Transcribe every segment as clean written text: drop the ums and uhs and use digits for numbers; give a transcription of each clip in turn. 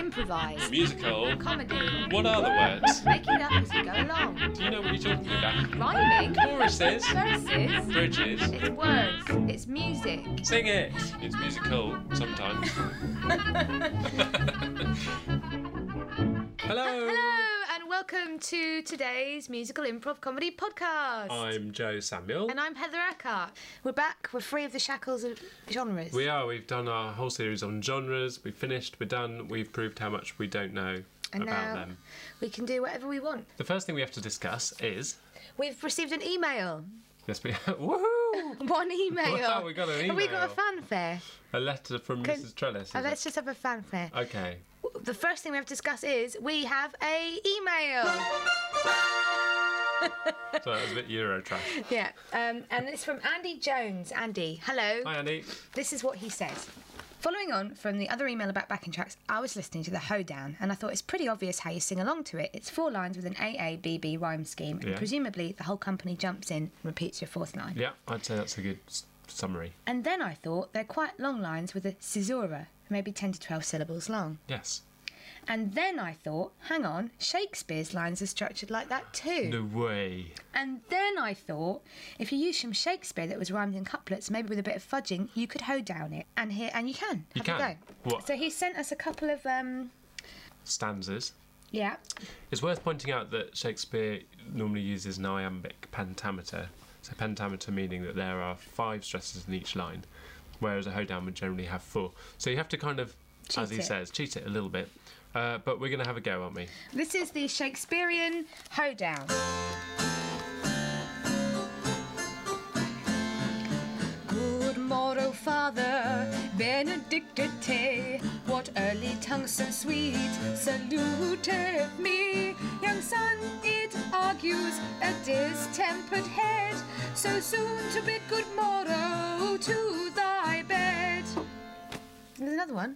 Improvise. Musical. Comedy. What are the words? Make it up as you go along. Do you know what you're talking about? Rhyming. Choruses. Verses. Bridges. It's words. It's music. Sing it. It's musical sometimes. Hello. Hello and welcome to today's musical improv comedy podcast. I'm Joe Samuel. And I'm Heather Eckhart. We're back. We're free of the shackles of genres. We are. We've done our whole series on genres. We've finished. We're done. We've proved how much we don't know And about now them. we can do whatever we want. The first thing we have to discuss is... We've received an email. Yes, we... Woohoo! One email. Wow, we got an email. Have we got a fanfare? A letter from Mrs. Trellis. Let's just have a fanfare. Okay. The first thing we have to discuss is we have a email. So that was a bit Eurotrash. Yeah, and it's from Andy Jones. Andy, hello. Hi, Andy. This is what he says. Following on from the other email about backing tracks, I was listening to the Hoedown and I thought it's pretty obvious how you sing along to it. It's 4 lines with an AABB rhyme scheme, and Yeah. presumably the whole company jumps in and repeats your 4th line. Yeah, I'd say that's a good summary. And then I thought they're quite long lines with a caesura, maybe 10 to 12 syllables long. Yes. And then I thought, hang on, Shakespeare's lines are structured like that too. No way. And then I thought, if you use some Shakespeare that was rhymed in couplets, maybe with a bit of fudging, you could Hoedown it. And you can. You Have a can. go. What? So he sent us a couple of, Stanzas. yeah. It's worth pointing out that Shakespeare normally uses an iambic pentameter. So pentameter meaning that there are 5 stresses in each line, whereas a Hoedown would generally have 4. So you have to kind of, as he says, cheat it a little bit. But we're going to have a go, aren't we? This is the Shakespearean Hoedown. Good morrow, Father Benedicite, what early tongue so sweet saluteth me. Young son, it argues a distempered head, so soon to bid good morrow to thy bed. There's another one.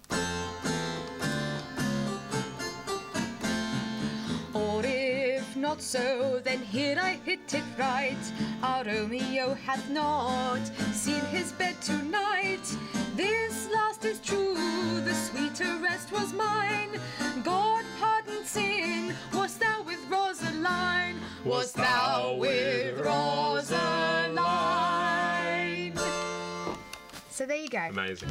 Or if not so, then here I hit it right. Our Romeo hath not seen his bed tonight. This last is true, the sweeter rest was mine. God pardon sin, wast thou with Rosaline? Wast thou with Rosaline? So there you go. Amazing.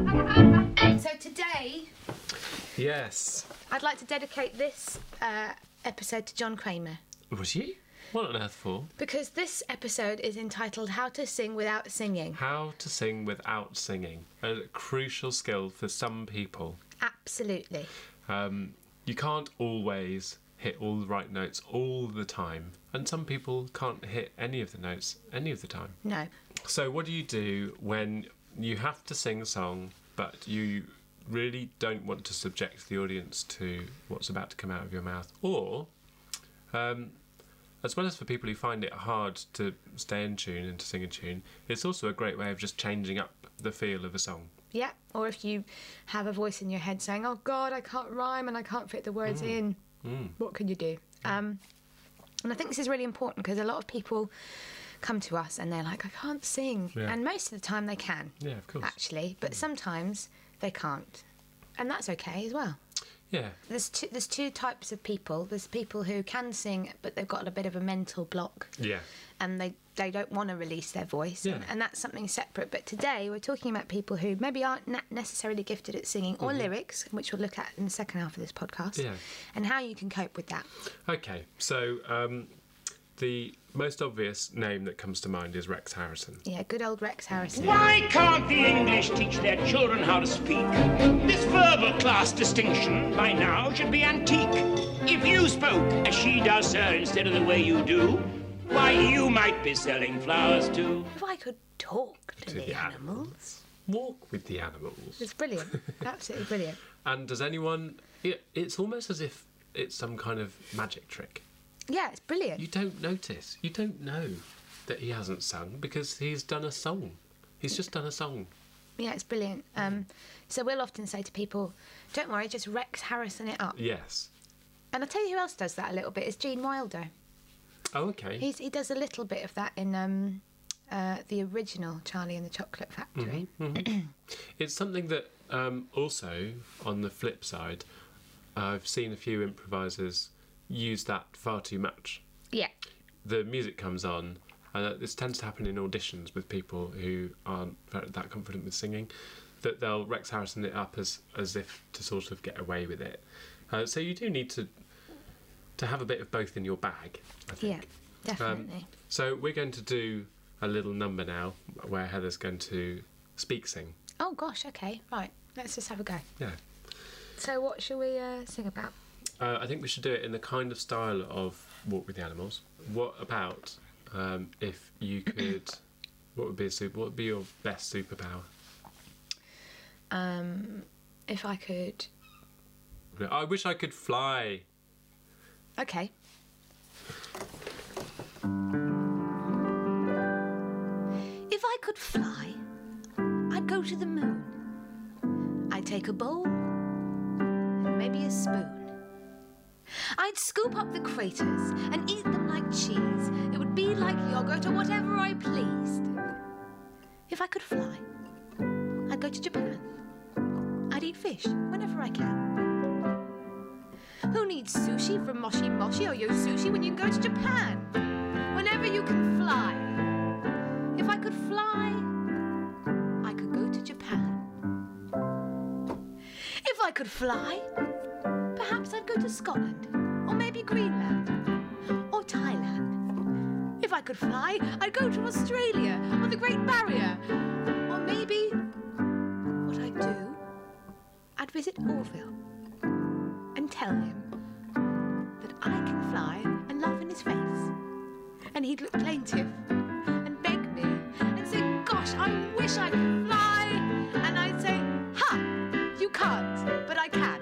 So today, Yes. I'd like to dedicate this episode to John Kramer. Was you? What on earth for? Because this episode is entitled How to Sing Without Singing. How to sing without singing. A crucial skill for some people. Absolutely. You can't always hit all the right notes all the time. And some people can't hit any of the notes any of the time. No. So what do you do when you have to sing a song, but you really don't want to subject the audience to what's about to come out of your mouth? Or, as well as for people who find it hard to stay in tune and to sing in tune, it's also a great way of just changing up the feel of a song. Yeah. Or if you have a voice in your head saying, oh God, I can't rhyme and I can't fit the words in, what can you do? And I think this is really important because a lot of people come to us and they're like, I can't sing. Yeah. And most of the time they can. Yeah, of course. Actually. But sometimes they can't. And that's okay as well. Yeah. There's two types of people. There's people who can sing, but they've got a bit of a mental block. Yeah. And they don't want to release their voice. Yeah. And that's something separate. But today we're talking about people who maybe aren't necessarily gifted at singing or lyrics, which we'll look at in the second half of this podcast. Yeah. And how you can cope with that. Okay, so the most obvious name that comes to mind is Rex Harrison. Yeah, good old Rex Harrison. Why can't the English teach their children how to speak? This verbal class distinction by now should be antique. If you spoke as she does, sir, instead of the way you do, why, you might be selling flowers too. If I could talk to the animals. animals. Walk with the animals. It's brilliant. Absolutely brilliant. And does anyone... It's almost as if it's some kind of magic trick. Yeah, it's brilliant. You don't notice. You don't know that he hasn't sung because he's done a song. He's just done a song. Yeah, it's brilliant. So we'll often say to people, don't worry, just Rex Harrison it up. Yes. And I'll tell you who else does that a little bit, is Gene Wilder. Oh, okay. He does a little bit of that in the original Charlie and the Chocolate Factory. It's something that Also, on the flip side, I've seen a few improvisers use that far too much. Yeah. The music comes on, and this tends to happen in auditions with people who aren't that confident with singing, that they'll Rex Harrison it up as if to sort of get away with it. So you do need to have a bit of both in your bag, I think. Yeah, definitely. So we're going to do a little number now where Heather's going to sing. Oh gosh, okay, right. Let's just have a go. Yeah. So what shall we sing about? I think we should do it in the kind of style of Walk with the Animals. What about if you could? What would be your best superpower? If I could. I wish I could fly. Okay. If I could fly, I'd go to the moon. I'd take a bowl and maybe a spoon. I'd scoop up the craters and eat them like cheese. It would be like yogurt or whatever I pleased. If I could fly, I'd go to Japan. I'd eat fish whenever I can. Who needs sushi from Moshi Moshi or Yo Sushi when you can go to Japan? Whenever you can fly. If I could fly, I could go to Japan. If I could fly, perhaps I'd go to Scotland, or maybe Greenland, or Thailand. If I could fly, I'd go to Australia, or the Great Barrier, or maybe, what I'd do, I'd visit Orville and tell him that I can fly and laugh in his face. And he'd look plaintive and beg me and say, gosh, I wish I could fly. And I'd say, ha, you can't, but I can.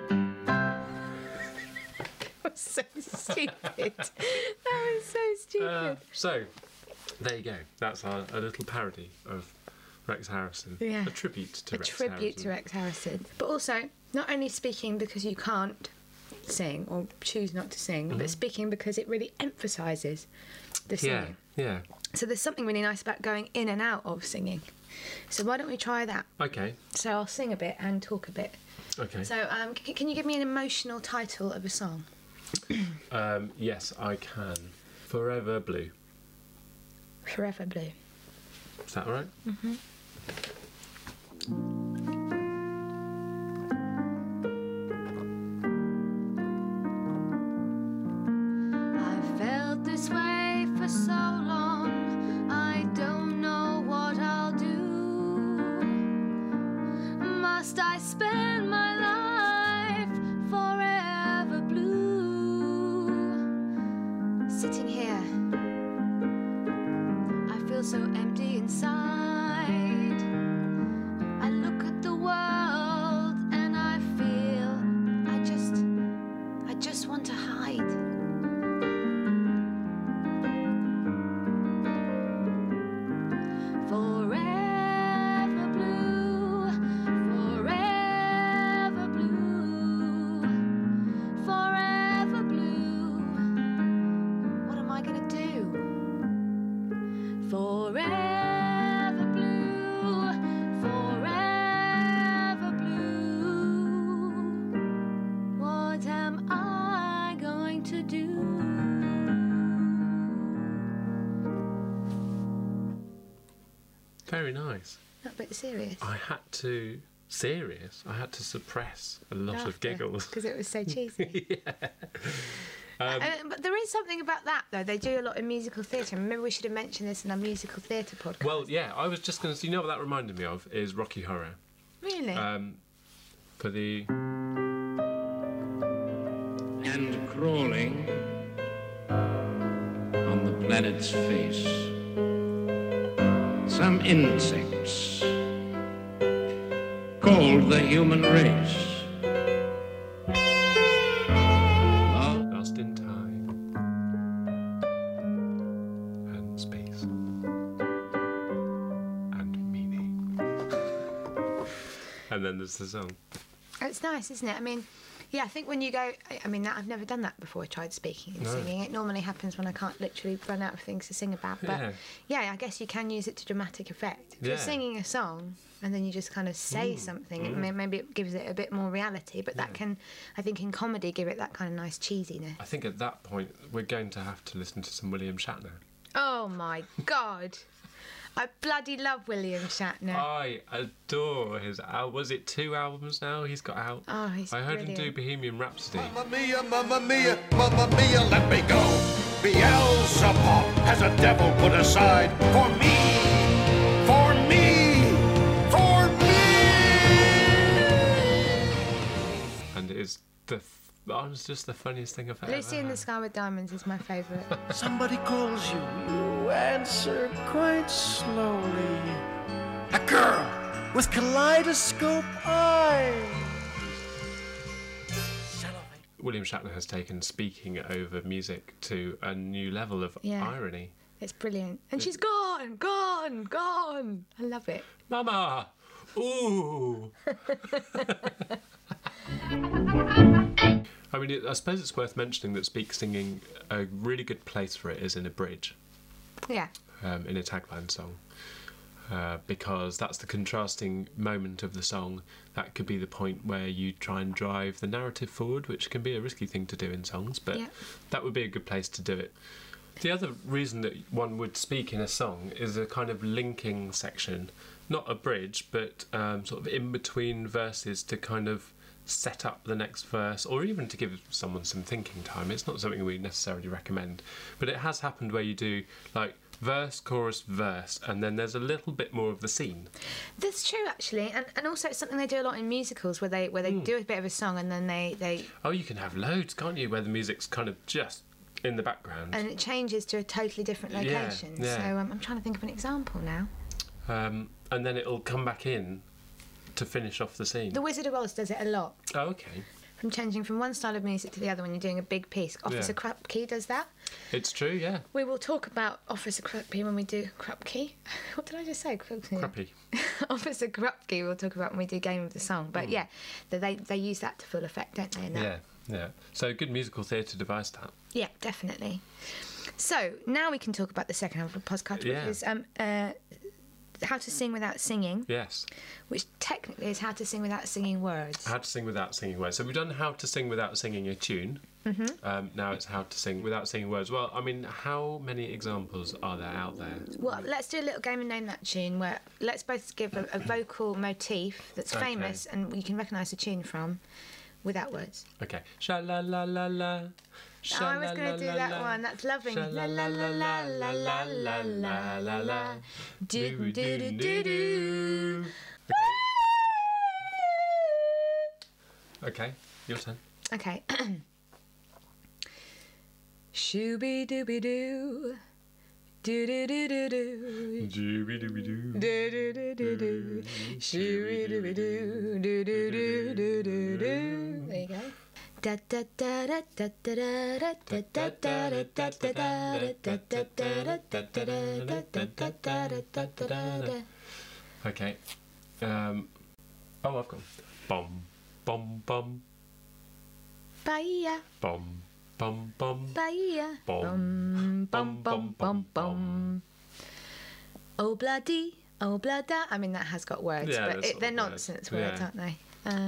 That was so stupid. That was so stupid. So, there you go. That's a little parody of Rex Harrison. Yeah. A tribute to Rex Harrison. A tribute to Rex Harrison. But also, not only speaking because you can't sing or choose not to sing, but speaking because it really emphasises the singing. Yeah. So there's something really nice about going in and out of singing. So why don't we try that? Okay. So I'll sing a bit and talk a bit. Okay. So can you give me an emotional title of a song? Yes, I can. Forever Blue. Forever Blue. Is that all right? Mm-hmm. I've felt this way for so long, I don't know what I'll do. Must I spend my life forever blue? Sitting here, I feel so empty inside. I look at the world and I feel I just want to hide. Forever blue, forever blue, forever blue. What am I gonna do? Forever blue, forever blue. What am I going to do? Very nice. Not a bit serious. I had to suppress a lot of giggles. Because it was so cheesy. Yeah. But there is something about that, though. They do a lot in musical theatre. Maybe we should have mentioned this in our musical theatre podcast. Well, yeah, I was just going to... You know what that reminded me of? Is Rocky Horror. Really? For the... And crawling on the planet's face, some insects called the human race. Lost in time and space and meaning. And then there's the song. It's nice, isn't it? I mean, Yeah, I think when you go, I mean, I've never done that before. I tried speaking and singing. It normally happens when I can't literally run out of things to sing about. But yeah, I guess you can use it to dramatic effect. If you're singing a song and then you just kind of say something, maybe it gives it a bit more reality. But that can, I think, in comedy, give it that kind of nice cheesiness. I think at that point we're going to have to listen to some William Shatner. Oh my God. I bloody love William Shatner. I adore his... was it 2 albums now he's got out? Oh, he's I heard brilliant. him do Bohemian Rhapsody. Mamma mia, mamma mia, mamma mia, let me go. Beelzebub has a devil put aside for me, for me, for me. And it is it's just the funniest thing I've ever Lucy in the heard. Sky with Diamonds is my favourite. Somebody calls you, you answer quite slowly. A girl with kaleidoscope eyes. William Shatner has taken speaking over music to a new level of irony. It's brilliant. And she's gone, gone, gone. I love it. Mama! Ooh! I mean, I suppose it's worth mentioning that Speak Singing, a really good place for it is in a bridge. Yeah. In a tagline song. Because that's the contrasting moment of the song. That could be the point where you try and drive the narrative forward, which can be a risky thing to do in songs, but that would be a good place to do it. The other reason that one would speak in a song is a kind of linking section, not a bridge, but sort of in between verses to kind of set up the next verse, or even to give someone some thinking time. It's not something we necessarily recommend, but it has happened where you do like verse, chorus, verse, and then there's a little bit more of the scene. That's true, actually, and also it's something they do a lot in musicals where they do a bit of a song and then they Oh, you can have loads, can't you, where the music's kind of just in the background. and it changes to a totally different location. yeah. So I'm trying to think of an example now. And then it'll come back in to finish off the scene. The Wizard of Oz does it a lot. Oh, okay. From changing from one style of music to the other when you're doing a big piece. Officer Krupke does that. It's true, yeah. We will talk about Officer Krupke when we do... Krupke? What did I just say? Crappy. Officer Krupke we'll talk about when we do Game of the Song. But yeah, they use that to full effect, don't they? in that? Yeah. So good musical theatre device, that. Yeah, definitely. So now we can talk about the second half of the podcast, which is how to sing without singing. Yes. Which technically is how to sing without singing words. How to sing without singing words. So we've done how to sing without singing a tune. Mm-hmm. Now it's how to sing without singing words. Well, I mean, how many examples are there out there? Well, let's do a little game and name that tune where let's both give a vocal motif that's famous and you can recognise the tune from without words. Okay. Sha-la-la-la-la. Oh, I was going to do that one. That's lovely. La la la la la la la la la la. Do do do do do. Okay, your turn. Okay. Shooby dooby doo. Do do do do do. Dooby-dooby-doo. Do do do do do. Shooby dooby doo. Do do do do do do. There you go. Da da da da da da da da da da da da da da. Okay. Oh, I've gone. Bom, bom, bom, Bahia, bom, bom, bom, Bahia, bom, bum bum bum bum. Oh bloody, oh blada. I mean that has got words, Yeah, but there's sort they're of nonsense words. words, aren't they?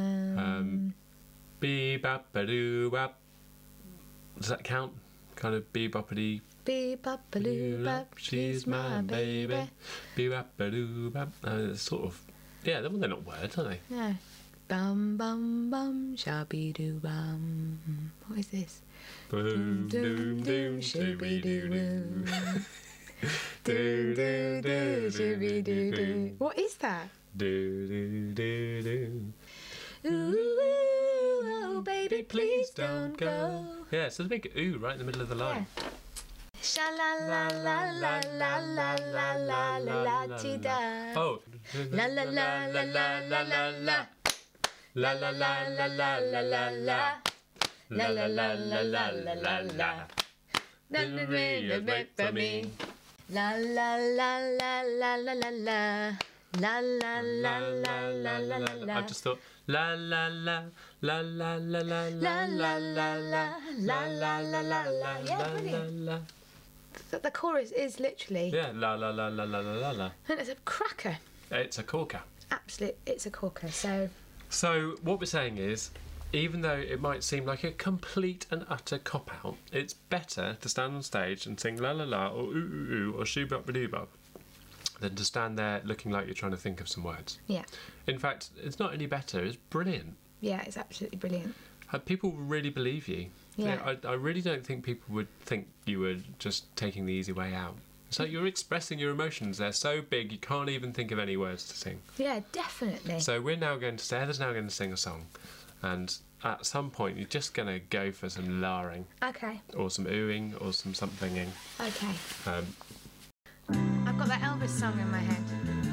Bee-bap-ba-doo-bap. Does that count? Kind of bee-boppity. Bee-bop-a-loo bop, She's my baby. Bee-bap-ba-doo-bap. Sort of. Yeah, they're not words, are they? No. Bum bum bum, shabby doo bum. What is this? Boom, doom, doom, shooby doo shooby-doo-doo. doo doo doo, shooby doo doo. What is that? Do, do, do, do. Ooh, oh baby, please don't go. Yeah, so the big ooh right in the middle of the line. Sha la la la la la la la la la la ti da. Oh. La la la la la la la la. La la la la la la la la. La la la la la la la la. La la la la for me. La la la la la la la la. La la la la la la la la. I just thought la la la la la la la La la la la la la la la la. Yeah, la brilliant. la. The chorus is literally. Yeah, la la la la la la la. And it's a cracker. It's a corker. Absolute, it's a corker. So So what we're saying is, even though it might seem like a complete and utter cop-out, it's better to stand on stage and sing la la la or ooh ooh ooh or shoo bop ba doo bop than to stand there looking like you're trying to think of some words. yeah, In fact, it's not any better, it's brilliant. yeah, it's absolutely brilliant. People really believe you. Yeah. I really don't think people would think you were just taking the easy way out. It's like you're expressing your emotions. They're so big you can't even think of any words to sing. Yeah, definitely. So we're now going to Heather's now going to sing a song, and at some point you're just going to go for some larring Okay, or some oohing or some somethinging. okay. Um, I've got that Elvis song in my head.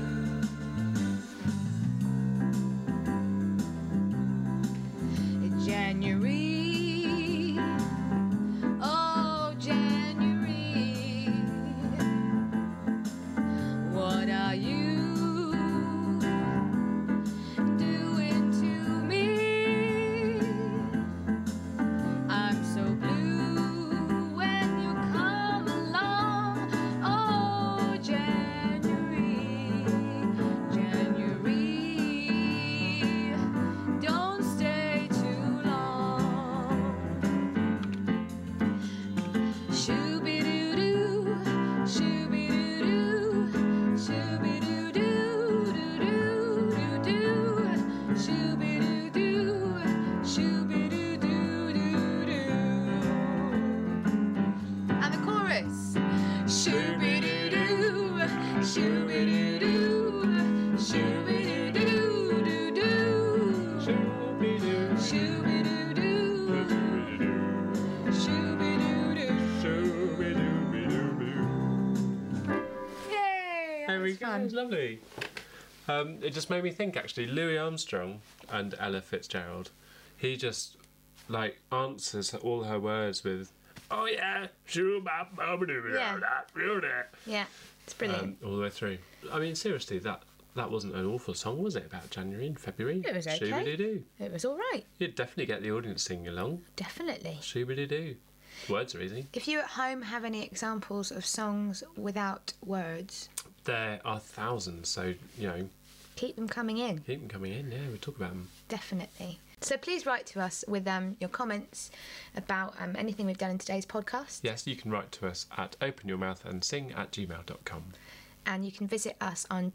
January, oh January, what are you doing to me? I'm so blue when you come along, oh January, January, don't stay too long. Shoo-be-doo-doo, shoo-be-doo-doo, shoo-be-doo-doo-doo-doo-doo-doo, shoo-be-doo-doo, shoo-be-doo-doo-doo-doo. And the chorus. Shoo-be-doo-doo, shoo-be-doo-doo, shoo-be-doo-doo-doo-doo, shoo-be-doo-doo, shoo-be-doo-doo. Yay! There we That's go. fun. It's lovely. It just made me think, actually, Louis Armstrong and Ella Fitzgerald, he just, like, answers all her words with, oh yeah, Yeah. Yeah, it's brilliant. all the way through. I mean, seriously, that wasn't an awful song, was it, about January and February? It was okay. Shoo-be-doo-doo. It was all right, You'd definitely get the audience singing along. definitely. Shoo-be-doo-doo. Words are easy. If you at home have any examples of songs without words, There are thousands, so, you know, keep them coming in, keep them coming in. Yeah, we talk about them. definitely. So please write to us with your comments about anything we've done in today's podcast. Yes, you can write to us at openyourmouthandsing@gmail.com. And you can visit us on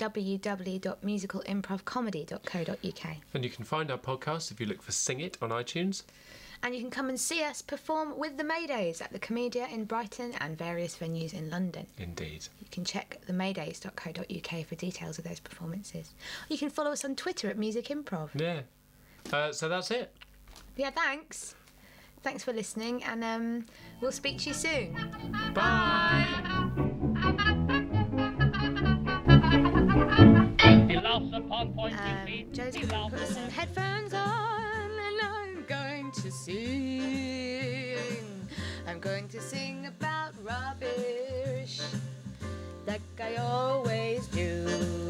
www.musicalimprovcomedy.co.uk. And you can find our podcast if you look for Sing It on iTunes. And you can come and see us perform with the Maydays at the Comedia in Brighton and various venues in London. Indeed. You can check themaydays.co.uk for details of those performances. You can follow us on Twitter at Music Improv. Yeah. So that's it. Yeah, thanks. Thanks for listening, and we'll speak to you soon. Bye. He laughs upon pointing feet. Joe's He going to laughs put some headphones on, and I'm going to sing. I'm going to sing about rubbish, like I always do.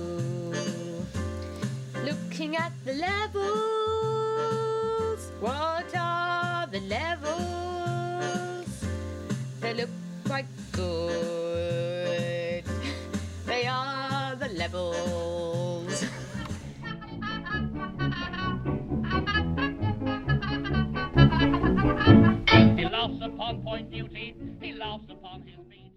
Looking at the levels, what are the levels? They look quite good. They are the levels. He laughs upon point duty. He laughs upon his beat.